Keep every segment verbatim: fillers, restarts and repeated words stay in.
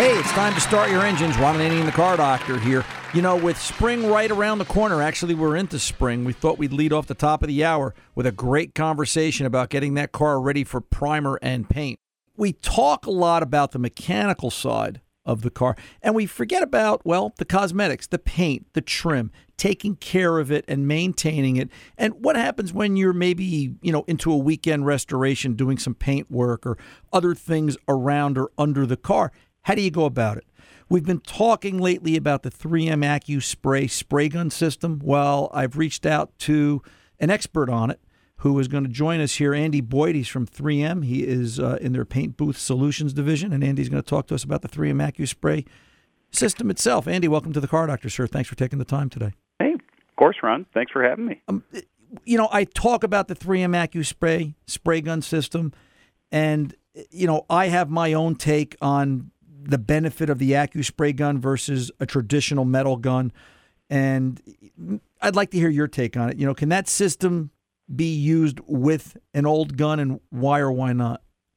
Hey, it's time to start your engines. Ron Ananian, the Car Doctor here. You know, with spring right around the corner, actually we're into spring, we thought we'd lead off the top of the hour with a great conversation about getting that car ready for primer and paint. We talk a lot about the mechanical side of the car, and we forget about, well, the cosmetics, the paint, the trim, taking care of it and maintaining it. And what happens when you're maybe, you know, into a weekend restoration doing some paint work or other things around or under the car? How do you go about it? We've been talking lately about the three M AccuSpray spray gun system. Well, I've reached out to an expert on it who is going to join us here, Andy Boyd. He's from three M. He is uh, in their Paint Booth Solutions division, and Andy's going to talk to us about the three M AccuSpray system itself. Andy, welcome to the Car Doctor, sir. Thanks for taking the time today. Hey, of course, Ron. Thanks for having me. Um, you know, I talk about the three M AccuSpray spray gun system, and, you know, I have my own take on the benefit of the AccuSpray gun versus a traditional metal gun. And I'd like to hear your take on it. You know, can that system be used with an old gun, and why or why not?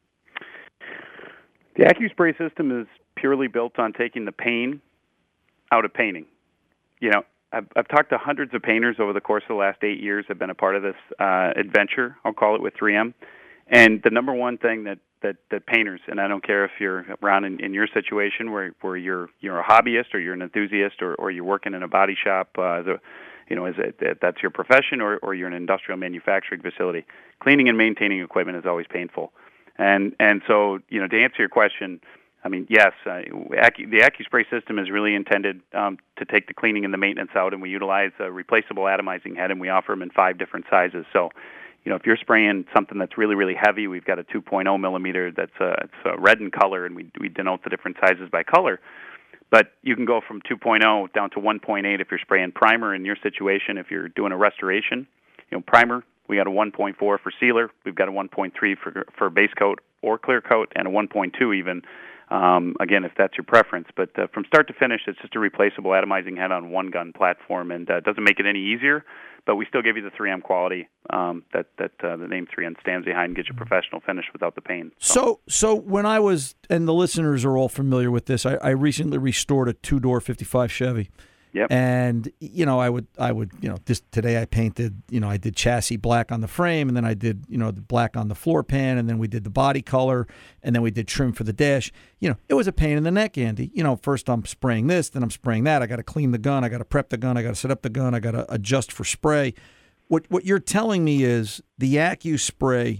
The AccuSpray system is purely built on taking the pain out of painting. You know, I've, I've talked to hundreds of painters over the course of the last eight years. I've been a part of this uh, adventure, I'll call it, with three M. And the number one thing that That, that painters, and I don't care if you're around in, in your situation where where you're you're a hobbyist or you're an enthusiast or, or you're working in a body shop, uh, the, you know, is it, that's your profession, or, or you're an industrial manufacturing facility. Cleaning and maintaining equipment is always painful, and and so you know, to answer your question, I mean, yes, uh, Acu, the AccuSpray system is really intended um, to take the cleaning and the maintenance out, and we utilize a replaceable atomizing head, and we offer them in five different sizes. So, you know, if you're spraying something that's really, really heavy, we've got a two point oh millimeter that's uh, it's uh, red in color, and we we denote the different sizes by color. But you can go from two point oh down to one point eight if you're spraying primer. In your situation, if you're doing a restoration, you know, primer, we got a one point four for sealer, we've got a one point three for for base coat or clear coat, and a one point two even. Um, again, if that's your preference. But uh, from start to finish, it's just a replaceable atomizing head on one gun platform, and uh, doesn't make it any easier. But we still give you the three M quality um, that that uh, the name three M stands behind, and get you a professional finish without the pain. So. so, so when I was, and the listeners are all familiar with this, I, I recently restored a two-door fifty-five Chevy. Yep. And, you know, I would, I would, you know, this today I painted, you know, I did chassis black on the frame, and then I did, you know, the black on the floor pan, and then we did the body color, and then we did trim for the dash. You know, it was a pain in the neck, Andy. You know, first I'm spraying this, then I'm spraying that. I got to clean the gun. I got to prep the gun. I got to set up the gun. I got to adjust for spray. What what you're telling me is the AccuSpray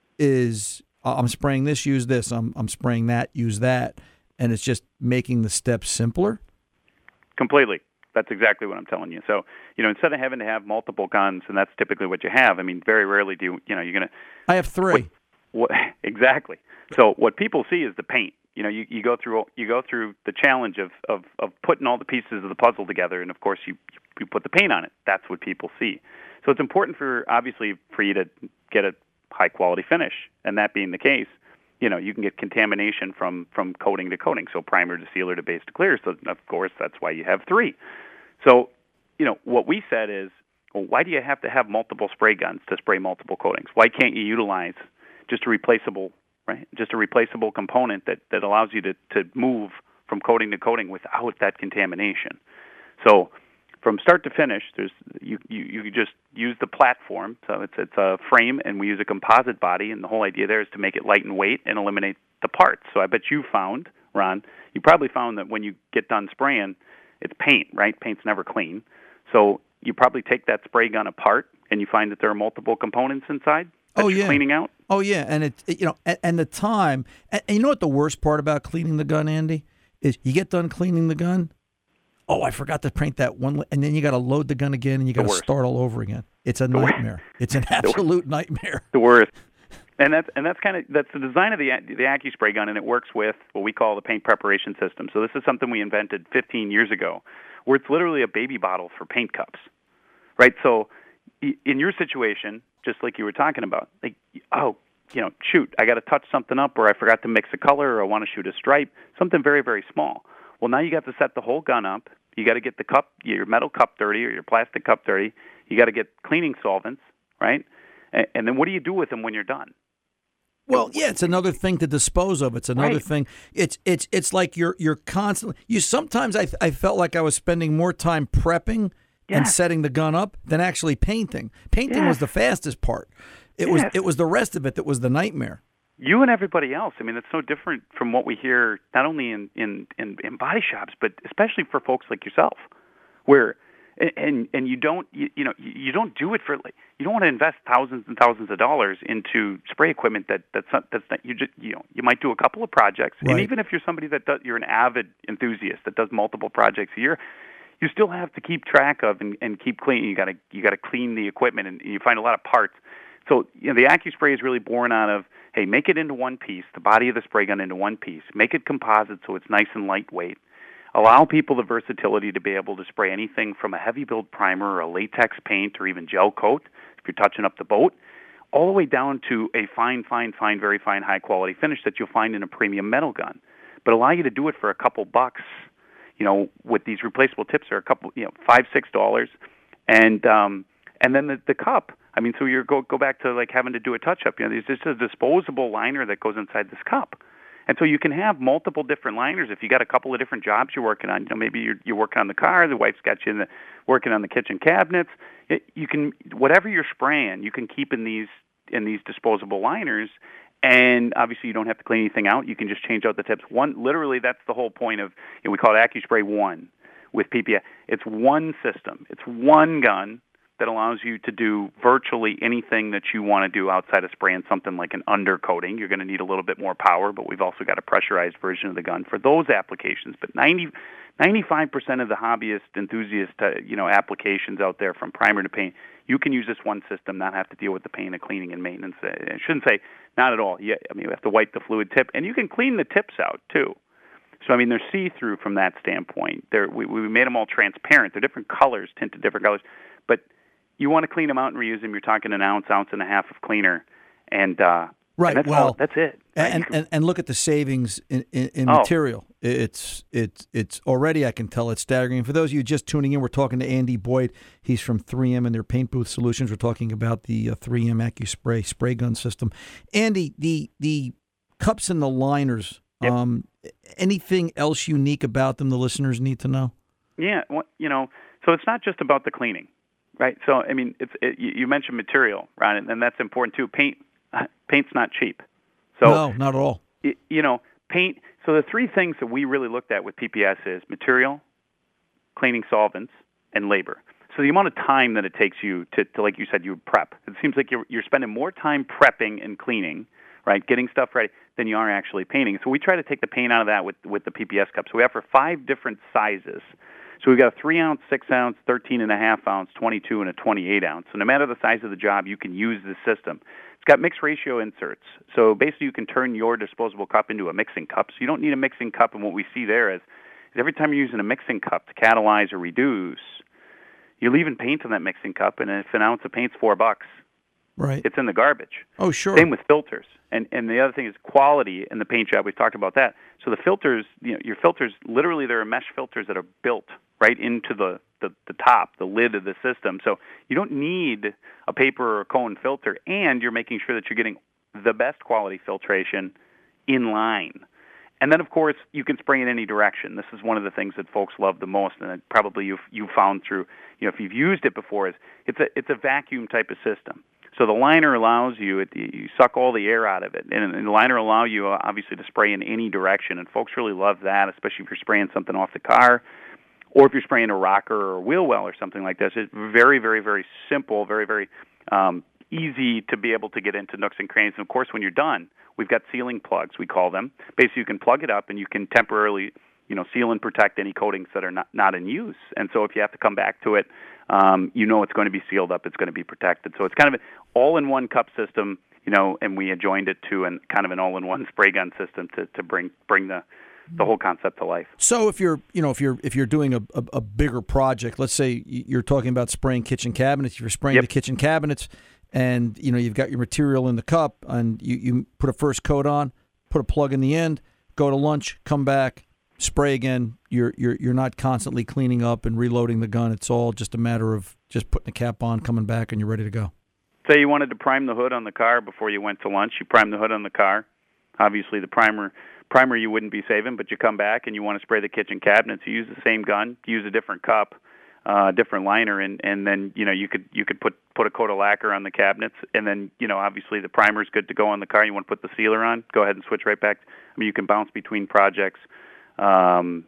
is, uh, I'm spraying this, use this. I'm I'm spraying that, use that. And it's just making the steps simpler? Completely. That's exactly what I'm telling you. So, you know, instead of having to have multiple guns, and that's typically what you have, I mean, very rarely do you, you know, you're going to... I have three. What, what, exactly. So what people see is the paint. You know, you, you go through you go through the challenge of, of, of putting all the pieces of the puzzle together, and, of course, you, you put the paint on it. That's what people see. So it's important for, obviously, for you to get a high-quality finish, and that being the case, you know, you can get contamination from, from coating to coating, so primer to sealer to base to clear. So, of course, that's why you have three. So, you know, what we said is, well, why do you have to have multiple spray guns to spray multiple coatings? Why can't you utilize just a replaceable, right, just a replaceable component that, that allows you to, to move from coating to coating without that contamination? So, from start to finish, there's you, you, you just use the platform. So it's it's a frame, and we use a composite body, and the whole idea there is to make it light in weight and eliminate the parts. So I bet you found, Ron, you probably found that when you get done spraying, it's paint, right? Paint's never clean. So you probably take that spray gun apart, and you find that there are multiple components inside that oh, you're yeah. cleaning out. Oh, yeah, and it, it you know, and, and the time, and, and you know what the worst part about cleaning the gun, Andy, is you get done cleaning the gun, oh, I forgot to paint that one, and then you got to load the gun again, and you got to start all over again. It's a nightmare. It's an absolute nightmare. The worst. And that's and that's kind of that's the design of the the AccuSpray gun, and it works with what we call the paint preparation system. So this is something we invented fifteen years ago, where it's literally a baby bottle for paint cups, right? So in your situation, just like you were talking about, like, oh, you know, shoot, I got to touch something up, or I forgot to mix a color, or I want to shoot a stripe, something very, very small. Well, now you got to set the whole gun up. You got to get the cup, your metal cup dirty, or your plastic cup dirty. You got to get cleaning solvents, right? And, and then what do you do with them when you're done? Well, yeah, it's another thing to dispose of. It's another Right. thing. It's it's it's like you're you're constantly. You sometimes I I felt like I was spending more time prepping and Yes. setting the gun up than actually painting. Painting was Yes. the fastest part. It was Yes. it was the rest of it that was the nightmare. You and everybody else. I mean, it's no different from what we hear not only in in in, in body shops, but especially for folks like yourself, where and and you don't you, you know you don't do it for like you don't want to invest thousands and thousands of dollars into spray equipment that that's not that's not you just you know you might do a couple of projects, Right. and even if you're somebody that does you're an avid enthusiast that does multiple projects a year, you still have to keep track of and, and keep clean. You got to you got to clean the equipment, and you find a lot of parts. So you know the AccuSpray is really born out of, hey, make it into one piece, the body of the spray gun into one piece, make it composite so it's nice and lightweight. Allow people the versatility to be able to spray anything from a heavy build primer or a latex paint or even gel coat if you're touching up the boat, all the way down to a fine, fine, fine, very fine, high quality finish that you'll find in a premium metal gun. But allow you to do it for a couple bucks. You know, with these replaceable tips are a couple, you know, five, six dollars, and um, and then the the cup. I mean, so you go go back to like having to do a touch up. You know, there's just a disposable liner that goes inside this cup. And so you can have multiple different liners if you got a couple of different jobs you're working on. You know, maybe you're you're working on the car, the wife's got you in the, working on the kitchen cabinets. It, you can whatever you're spraying, you can keep in these in these disposable liners. And obviously, you don't have to clean anything out. You can just change out the tips. One, literally, that's the whole point of. You know, we call it AccuSpray One with P P S. It's one system. It's one gun that allows you to do virtually anything that you want to do outside of spraying something like an undercoating. You're going to need a little bit more power, but we've also got a pressurized version of the gun for those applications. But ninety, ninety-five percent of the hobbyist, enthusiast, uh, you know, applications out there, from primer to paint, you can use this one system, not have to deal with the pain of cleaning and maintenance. I shouldn't say not at all. Yeah, I mean, you have to wipe the fluid tip, and you can clean the tips out too. So, I mean, they're see-through from that standpoint. They're, we, we made them all transparent. They're different colors, tinted different colors, but you want to clean them out and reuse them, you're talking an ounce, ounce and a half of cleaner, and, uh, Right. and that's well, all, that's it. Right? And, and and look at the savings in, in, in Oh. material. It's it's it's already, I can tell, it's staggering. For those of you just tuning in, we're talking to Andy Boyd. He's from three M and their Paint Booth Solutions. We're talking about the uh, three M AccuSpray spray gun system. Andy, the the cups and the liners. Yep. Um, anything else unique about them the listeners need to know? Yeah, well, you know, so it's not just about the cleaning, right? So, I mean, it's it, you you mentioned material, right, and, and that's important too. Paint, paint's not cheap. So, No, not at all. y- you know, paint. So the three things that we really looked at with P P S is material, cleaning solvents, and labor. So the amount of time that it takes you to, to like you said, you prep. It seems like you're you're spending more time prepping and cleaning, right, getting stuff ready, than you are actually painting. So we try to take the paint out of that with with the P P S cup. So we offer five different sizes. So we've got a three ounce, six ounce, thirteen and a half ounce, twenty-two, and a twenty-eight ounce. So no matter the size of the job, you can use this system. It's got mixed ratio inserts. So basically you can turn your disposable cup into a mixing cup. So you don't need a mixing cup. And what we see there is, is every time you're using a mixing cup to catalyze or reduce, you're leaving paint in that mixing cup. And if an ounce of paint's four bucks, Right. it's in the garbage. Oh, sure. Same with filters. And and the other thing is quality in the paint job. We've talked about that. So the filters, you know, your filters, literally there are mesh filters that are built right into the, the, the top, the lid of the system. So you don't need a paper or a cone filter, and you're making sure that you're getting the best quality filtration in line. And then, of course, you can spray in any direction. This is one of the things that folks love the most, and that probably you've, you've found through, you know, if you've used it before, is it's a it's a vacuum type of system. So the liner allows you, it, you suck all the air out of it, and, and the liner allow you, uh, obviously, to spray in any direction, and folks really love that, especially if you're spraying something off the car, or if you're spraying a rocker or a wheel well or something like this. It's very, very, very simple, very, very um, easy to be able to get into nooks and crannies. And, of course, when you're done, we've got sealing plugs, we call them. Basically, you can plug it up, and you can temporarily, you know, seal and protect any coatings that are not, not in use. And so if you have to come back to it, um, you know it's going to be sealed up, it's going to be protected. So it's kind of an all-in-one cup system, you know, and we adjoined it to an kind of an all-in-one spray gun system to, to bring bring the the whole concept to life. So if you're, you know, if you're if you're doing a, a, a bigger project, let's say you're talking about spraying kitchen cabinets, if you're spraying Yep. the kitchen cabinets, and you know you've got your material in the cup, and you, you put a first coat on, put a plug in the end, go to lunch, come back, spray again. You're you're you're not constantly cleaning up and reloading the gun. It's all just a matter of just putting the cap on, coming back, and you're ready to go. say you wanted to prime the hood on the car before you went to lunch. You prime the hood on the car. Obviously, the primer primer you wouldn't be saving, but you come back and you want to spray the kitchen cabinets. You use the same gun, use a different cup, uh, different liner, and, and then you know you could you could put put a coat of lacquer on the cabinets, and then you know obviously the primer's good to go on the car. You want to put the sealer on, go ahead and switch right back. I mean, you can bounce between projects. Um,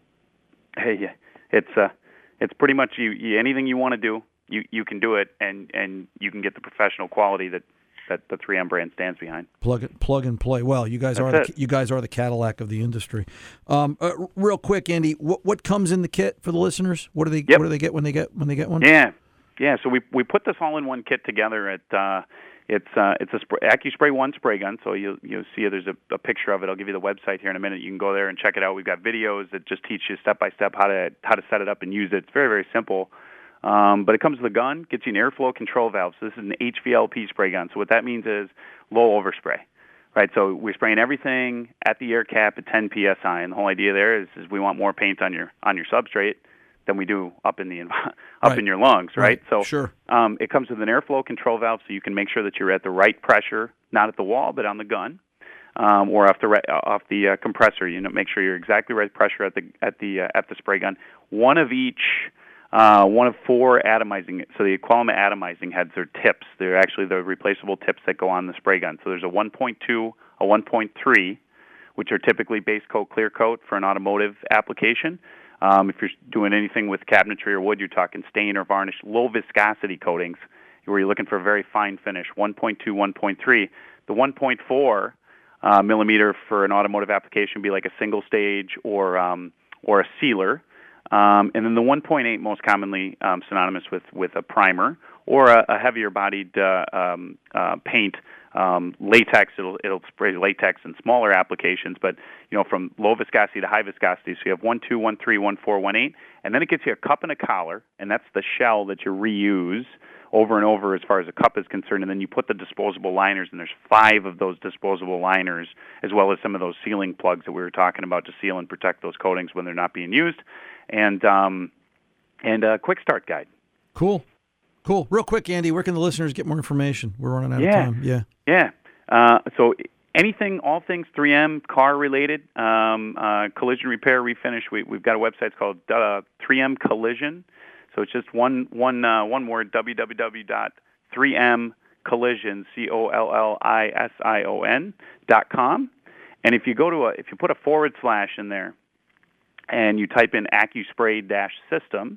hey, it's uh, it's pretty much you, you anything you want to do, you you can do it, and, and you can get the professional quality that. that the three M brand stands behind. Plug it, plug and play. Well, you guys That's are it. the, you guys are the Cadillac of the industry. Um, uh, real quick, Andy, what what comes in the kit for the listeners? What do they Yep. what do they get when they get when they get one? Yeah, yeah. So we we put this all in one kit together. At uh, it's uh, it's a spray, AccuSpray One spray gun. So you you see there's a, a picture of it. I'll give you the website here in a minute. You can go there and check it out. We've got videos that just teach you step by step how to how to set it up and use it. It's very very simple. Um, but it comes with a gun, gets you an airflow control valve. So this is an H V L P spray gun. So what that means is low overspray, right? So we're spraying everything at the air cap at ten P S I, and the whole idea there is, is we want more paint on your on your substrate than we do up in the up Right. in your lungs, right? Right. So Sure. um, it comes with an airflow control valve, so you can make sure that you're at the right pressure, not at the wall, but on the gun. Um, or off the re- off the uh, compressor, you know, make sure you're exactly right pressure at the at the uh, at the spray gun. One of each. Uh, one of four atomizing, so the Aqualma atomizing heads are tips. They're actually the replaceable tips that go on the spray gun. So there's a one point two, a one point three, which are typically base coat, clear coat for an automotive application. Um, if you're doing anything with cabinetry or wood, you're talking stain or varnish, low viscosity coatings, where you're looking for a very fine finish, one point two, one point three. The one point four uh, millimeter for an automotive application would be like a single stage or um, or a sealer. Um, and then the one point eight most commonly um, synonymous with, with a primer or a, a heavier bodied uh, um, uh, paint. Um, latex, it'll, it'll spray latex in smaller applications, but you know from low viscosity to high viscosity. So you have one, two, one, three, one, four, one, eight, and then it gets you a cup and a collar, and that's the shell that you reuse over and over as far as a cup is concerned. And then you put the disposable liners, and there's five of those disposable liners, as well as some of those sealing plugs that we were talking about to seal and protect those coatings when they're not being used. And um, and a quick start guide. Cool, cool. Real quick, Andy, where can the listeners get more information? We're running out Yeah. of time. Yeah, yeah. Uh, so anything, all things three M car related, um, uh, collision repair, refinish. We, we've got a website it's called uh, three M Collision. So it's just one one uh, one word: w w w dot three m collision c o l l i s i o n dot com. And if you go to a, if you put a forward slash in there, and you type in AccuSpray-system,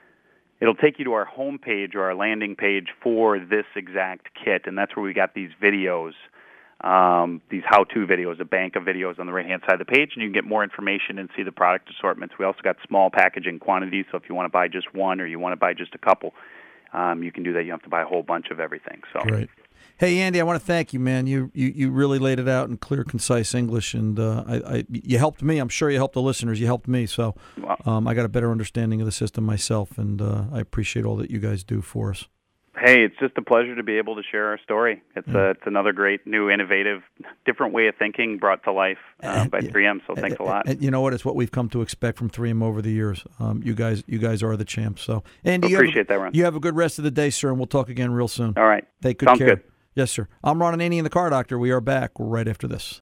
it'll take you to our home page or our landing page for this exact kit, and that's where we got these videos, um, these how-to videos, a bank of videos on the right-hand side of the page, and you can get more information and see the product assortments. We also got small packaging quantities, so if you want to buy just one or you want to buy just a couple, um, you can do that. You don't have to buy a whole bunch of everything. So. Great. Hey, Andy, I want to thank you, man. You you, you really laid it out in clear, concise English, and uh, I, I you helped me. I'm sure you helped the listeners. You helped me, so um, I got a better understanding of the system myself, and uh, I appreciate all that you guys do for us. Hey, it's just a pleasure to be able to share our story. It's Yeah. a, it's another great, new, innovative, different way of thinking brought to life uh, by Yeah. three M. So thanks a lot. And you know what? It's what we've come to expect from three M over the years. Um, you guys, you guys are the champs. So, Andy, you Appreciate have, that, Ron. You have a good rest of the day, sir, and we'll talk again real soon. All right. Take good Sounds care. good. Yes, sir. I'm Ron Ananian, the Car Doctor. We are back right after this.